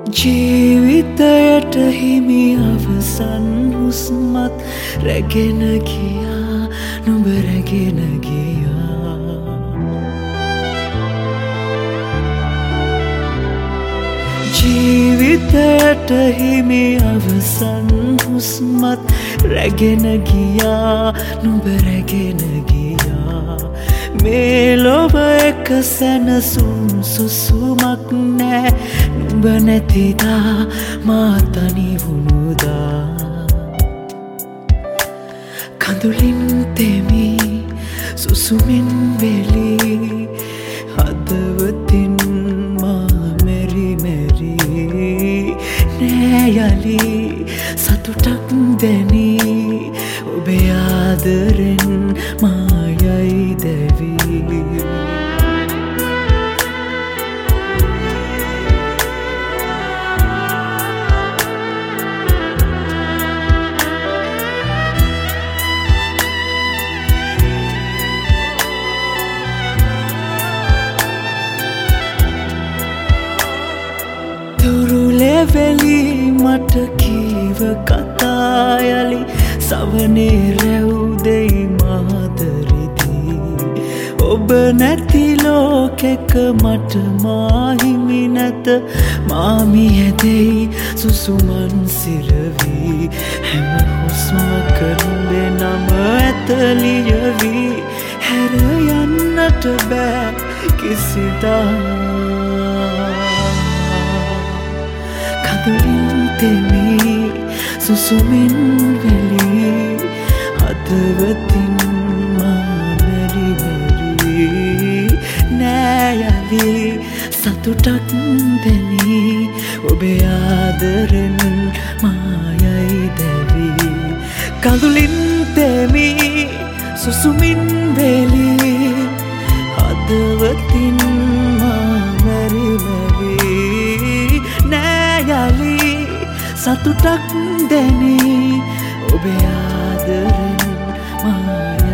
ජීවිතයට හිමි අවසන් හුස්මත් රැගෙන ගියා නුඹ රැගෙන ගියා ජීවිතයට හිමි අවසන් හුස්මත් රැගෙන ගියා නුඹ රැගෙන ගියා මේ ලොව එක සැනසුම් සුසුමක් නෑ නුඹ නැතිදා මා තනි වුණුදා කඳුලින් තෙමි සුසුමින් වෙලි හදවතින් මා මෙරි මෙරි නෑ යලි සතුටක් දැනී ඔබේ ආදරෙන් මා යයි දැවි දුරුලෙවෙලි මට කීව කතා යලි සවනේ රැව්දෙයි මාදරිදී ඔබ නැති ලෝකෙක මට මාහිමි නැත මාමි ඇදෙයි සුසුමන් සිරවී හැම හුස්මක නුඹේ නම ඇතලියවී හැර යන්නට බෑ කිසිදා කඳුලින් තෙමි සුසුමින් වෙලි හදවතින් මා මෙරි මෙරි නෑ යලි සතුටක් දැනී ඔබේ ආදරෙන් මා යයි දැවි කඳුලින් තෙමි සුසුමින් වෙලි හදවතින් මා මෙරි මෙරි යලි සතුටක් දැනී ඔබේ ආදරෙන් මා